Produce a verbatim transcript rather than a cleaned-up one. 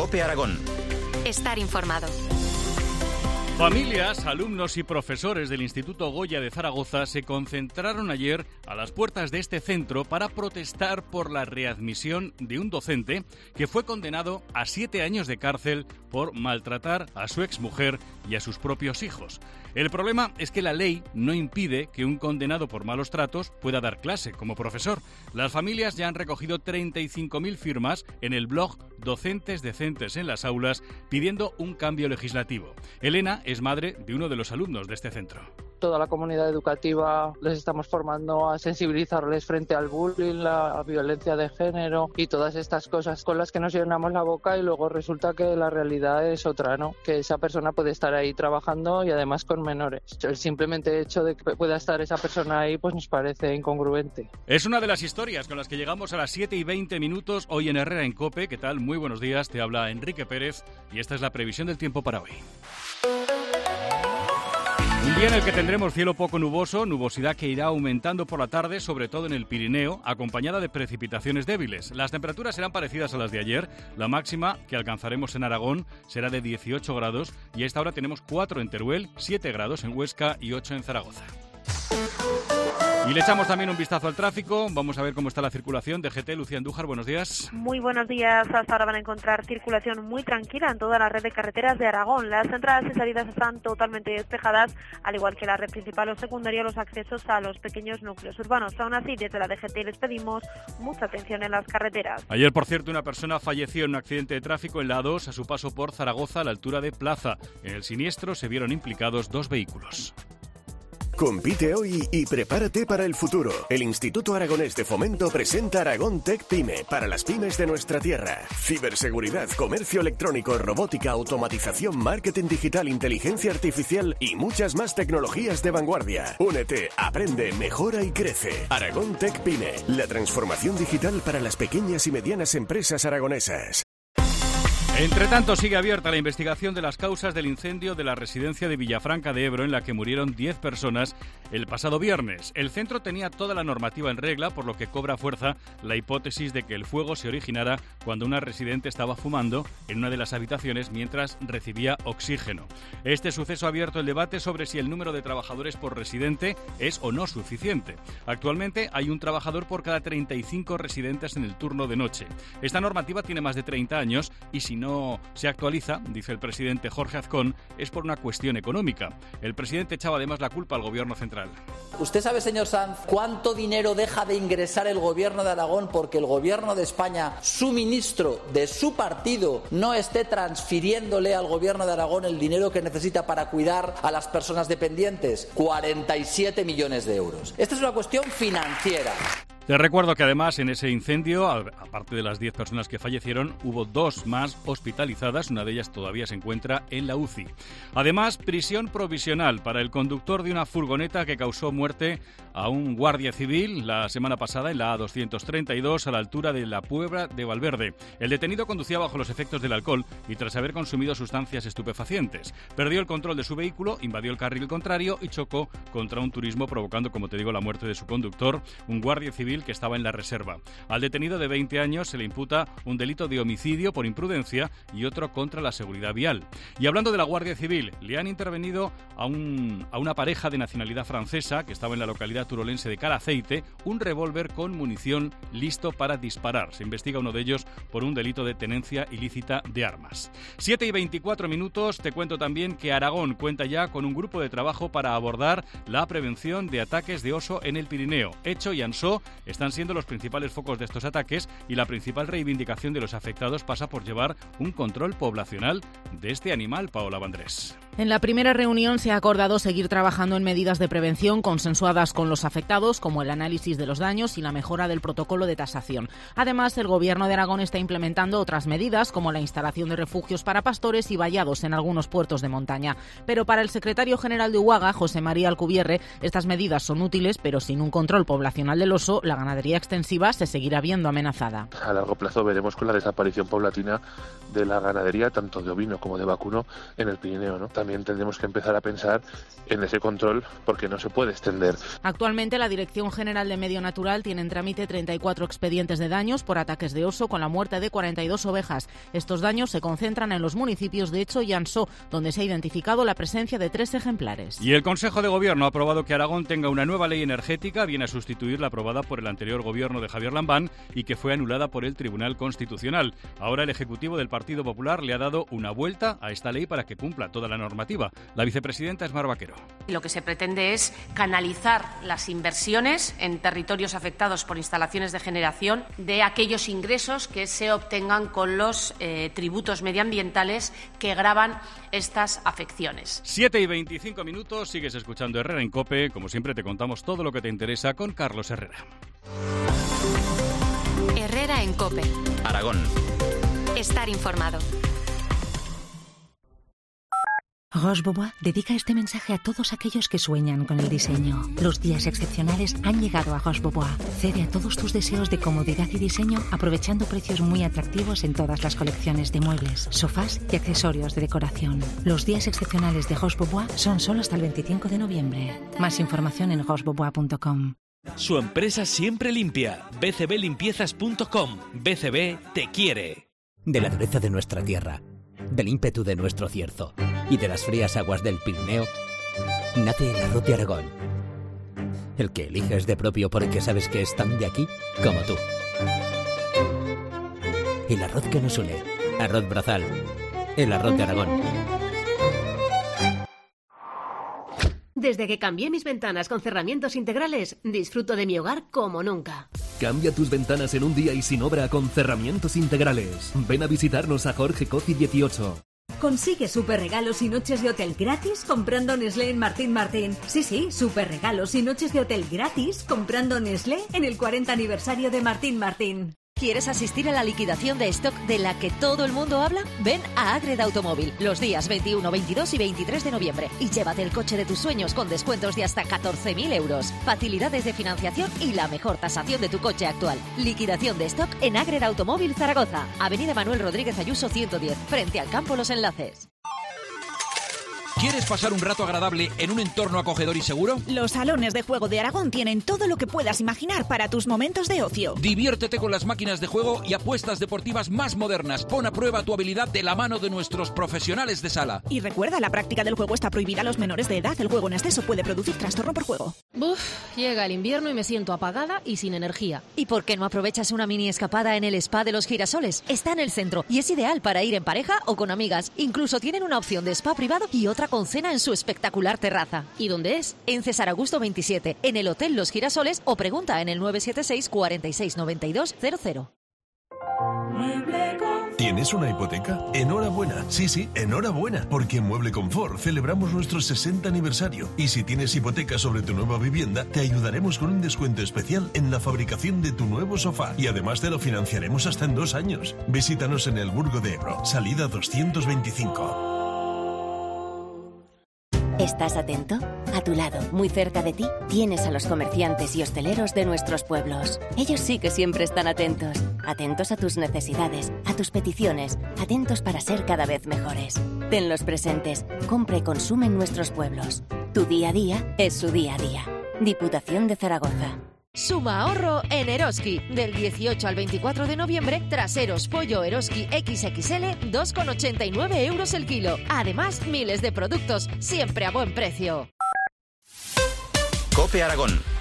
COPE Aragón. Estar informado. Familias, alumnos y profesores del Instituto Goya de Zaragoza se concentraron ayer a las puertas de este centro para protestar por la readmisión de un docente que fue condenado a siete años de cárcel por maltratar a su exmujer y a sus propios hijos. El problema es que la ley no impide que un condenado por malos tratos pueda dar clase como profesor. Las familias ya han recogido treinta y cinco mil firmas en el blog Docentes Decentes en las Aulas pidiendo un cambio legislativo. Elena es madre de uno de los alumnos de este centro. Toda la comunidad educativa les estamos formando a sensibilizarles frente al bullying, la violencia de género y todas estas cosas con las que nos llenamos la boca y luego resulta que la realidad es otra, ¿no? Que esa persona puede estar ahí trabajando y además con menores. El simplemente hecho de que pueda estar esa persona ahí pues nos parece incongruente. Es una de las historias con las que llegamos a las siete y veinte minutos hoy en Herrera en COPE. ¿Qué tal? Muy buenos días, te habla Enrique Pérez y esta es la previsión del tiempo para hoy. Un día en el que tendremos cielo poco nuboso, nubosidad que irá aumentando por la tarde, sobre todo en el Pirineo, acompañada de precipitaciones débiles. Las temperaturas serán parecidas a las de ayer. La máxima que alcanzaremos en Aragón será de dieciocho grados y a esta hora tenemos cuatro en Teruel, siete grados en Huesca y ocho en Zaragoza. Y le echamos también un vistazo al tráfico. Vamos a ver cómo está la circulación. D G T, Lucía Andújar, buenos días. Muy buenos días. Hasta ahora van a encontrar circulación muy tranquila en toda la red de carreteras de Aragón. Las entradas y salidas están totalmente despejadas, al igual que la red principal o secundaria, los accesos a los pequeños núcleos urbanos. Aún así, desde la D G T les pedimos mucha atención en las carreteras. Ayer, por cierto, una persona falleció en un accidente de tráfico en la A dos a su paso por Zaragoza a la altura de Plaza. En el siniestro se vieron implicados dos vehículos. Compite hoy y prepárate para el futuro. El Instituto Aragonés de Fomento presenta Aragón Tech Pyme para las pymes de nuestra tierra. Ciberseguridad, comercio electrónico, robótica, automatización, marketing digital, inteligencia artificial y muchas más tecnologías de vanguardia. Únete, aprende, mejora y crece. Aragón Tech Pyme, la transformación digital para las pequeñas y medianas empresas aragonesas. Entre tanto, sigue abierta la investigación de las causas del incendio de la residencia de Villafranca de Ebro, en la que murieron diez personas el pasado viernes. El centro tenía toda la normativa en regla, por lo que cobra fuerza la hipótesis de que el fuego se originara cuando una residente estaba fumando en una de las habitaciones mientras recibía oxígeno. Este suceso ha abierto el debate sobre si el número de trabajadores por residente es o no suficiente. Actualmente hay un trabajador por cada treinta y cinco residentes en el turno de noche. Esta normativa tiene más de treinta años y si no no se actualiza, dice el presidente Jorge Azcón, es por una cuestión económica. El presidente echaba además la culpa al gobierno central. ¿Usted sabe, señor Sanz, cuánto dinero deja de ingresar el gobierno de Aragón porque el gobierno de España, su ministro de su partido, no esté transfiriéndole al gobierno de Aragón el dinero que necesita para cuidar a las personas dependientes? cuarenta y siete millones de euros. Esta es una cuestión financiera. Te recuerdo que además en ese incendio, aparte de las diez personas que fallecieron, hubo dos más hospitalizadas, una de ellas todavía se encuentra en la U C I. Además, prisión provisional para el conductor de una furgoneta que causó muerte a un guardia civil la semana pasada en la A doscientos treinta y dos a la altura de la Puebla de Valverde. El detenido conducía bajo los efectos del alcohol y tras haber consumido sustancias estupefacientes. Perdió el control de su vehículo, invadió el carril contrario y chocó contra un turismo, provocando, como te digo, la muerte de su conductor, un guardia civil que estaba en la reserva. Al detenido de veinte años se le imputa un delito de homicidio por imprudencia y otro contra la seguridad vial. Y hablando de la Guardia Civil, le han intervenido a, un, a una pareja de nacionalidad francesa que estaba en la localidad turolense de Calaceite, un revólver con munición listo para disparar. Se investiga uno de ellos por un delito de tenencia ilícita de armas. siete y veinticuatro minutos, te cuento también que Aragón cuenta ya con un grupo de trabajo para abordar la prevención de ataques de oso en el Pirineo. Echo y Ansó están siendo los principales focos de estos ataques y la principal reivindicación de los afectados pasa por llevar un control poblacional de este animal, Paola Vandrés. En la primera reunión se ha acordado seguir trabajando en medidas de prevención consensuadas con los afectados, como el análisis de los daños y la mejora del protocolo de tasación. Además, el Gobierno de Aragón está implementando otras medidas, como la instalación de refugios para pastores y vallados en algunos puertos de montaña. Pero para el secretario general de UAGA, José María Alcubierre, estas medidas son útiles, pero sin un control poblacional del oso, la ganadería extensiva se seguirá viendo amenazada. A largo plazo veremos con la desaparición paulatina de la ganadería, tanto de ovino como de vacuno, en el Pirineo, ¿no? También también tendremos que empezar a pensar en ese control porque no se puede extender. Actualmente la Dirección General de Medio Natural tiene en trámite treinta y cuatro expedientes de daños por ataques de oso con la muerte de cuarenta y dos ovejas. Estos daños se concentran en los municipios de Echo y Ansó, donde se ha identificado la presencia de tres ejemplares. Y el Consejo de Gobierno ha aprobado que Aragón tenga una nueva ley energética, viene a sustituir la aprobada por el anterior gobierno de Javier Lambán y que fue anulada por el Tribunal Constitucional. Ahora el Ejecutivo del Partido Popular le ha dado una vuelta a esta ley para que cumpla toda la normativa. La vicepresidenta es Mar Vaquero. Lo que se pretende es canalizar las inversiones en territorios afectados por instalaciones de generación de aquellos ingresos que se obtengan con los eh, tributos medioambientales que gravan estas afecciones. siete y veinticinco minutos, sigues escuchando Herrera en COPE. Como siempre te contamos todo lo que te interesa con Carlos Herrera. Herrera en COPE. Aragón. Estar informado. Roche Bobois dedica este mensaje a todos aquellos que sueñan con el diseño. Los días excepcionales han llegado a Roche Bobois. Cede a todos tus deseos de comodidad y diseño aprovechando precios muy atractivos en todas las colecciones de muebles, sofás y accesorios de decoración. Los días excepcionales de Roche Bobois son solo hasta el veinticinco de noviembre. Más información en roche bobois punto com. Su empresa siempre limpia. b c b limpiezas punto com. B C B te quiere. De la dureza de nuestra tierra, del ímpetu de nuestro cierzo y de las frías aguas del Pirineo, nace el arroz de Aragón. El que eliges de propio porque sabes que es tan de aquí como tú. El arroz que nos une. Arroz Brazal. El arroz de Aragón. Desde que cambié mis ventanas con cerramientos integrales, disfruto de mi hogar como nunca. Cambia tus ventanas en un día y sin obra con cerramientos integrales. Ven a visitarnos a Jorge Coci dieciocho. Consigue super regalos y noches de hotel gratis comprando Nestlé en Martín Martín. Sí, sí, super regalos y noches de hotel gratis comprando Nestlé en el cuarenta aniversario de Martín Martín. ¿Quieres asistir a la liquidación de stock de la que todo el mundo habla? Ven a Agreda Automóvil los días veintiuno, veintidós y veintitrés de noviembre y llévate el coche de tus sueños con descuentos de hasta catorce mil euros, facilidades de financiación y la mejor tasación de tu coche actual. Liquidación de stock en Agreda Automóvil Zaragoza, Avenida Manuel Rodríguez Ayuso ciento diez, frente al campo Los Enlaces. ¿Quieres pasar un rato agradable en un entorno acogedor y seguro? Los salones de juego de Aragón tienen todo lo que puedas imaginar para tus momentos de ocio. Diviértete con las máquinas de juego y apuestas deportivas más modernas. Pon a prueba tu habilidad de la mano de nuestros profesionales de sala. Y recuerda, la práctica del juego está prohibida a los menores de edad. El juego en exceso puede producir trastorno por juego. Uf, llega el invierno y me siento apagada y sin energía. ¿Y por qué no aprovechas una mini escapada en el Spa de los Girasoles? Está en el centro y es ideal para ir en pareja o con amigas. Incluso tienen una opción de spa privado y otra con cena en su espectacular terraza. ¿Y dónde es? En César Augusto veintisiete, en el Hotel Los Girasoles, o pregunta en el nueve siete seis, cuarenta y seis, noventa y dos, cero cero. ¿Tienes una hipoteca? ¡Enhorabuena! Sí, sí, enhorabuena, porque en Mueble Confort celebramos nuestro sesenta aniversario y si tienes hipoteca sobre tu nueva vivienda, te ayudaremos con un descuento especial en la fabricación de tu nuevo sofá y además te lo financiaremos hasta en dos años. Visítanos en el Burgo de Ebro, salida doscientos veinticinco. ¿Estás atento? A tu lado, muy cerca de ti, tienes a los comerciantes y hosteleros de nuestros pueblos. Ellos sí que siempre están atentos. Atentos a tus necesidades, a tus peticiones, atentos para ser cada vez mejores. Tenlos presentes, compra y consume en nuestros pueblos. Tu día a día es su día a día. Diputación de Zaragoza. Suma ahorro en Eroski. Del dieciocho al veinticuatro de noviembre, traseros pollo Eroski equis equis ele, dos con ochenta y nueve euros el kilo. Además, miles de productos, siempre a buen precio. COPE Aragón.